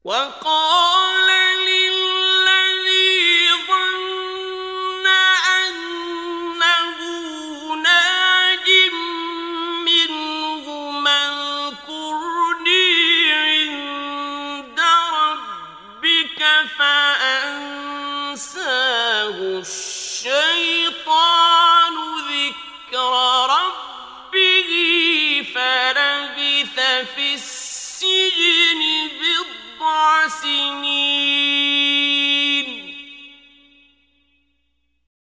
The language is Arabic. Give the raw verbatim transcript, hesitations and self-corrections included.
وقال للذي ظن أنه ناج منهما اذكرني عند ربك فأنساه الشيطان ذكر ربه فلبث في السجن بضع سنين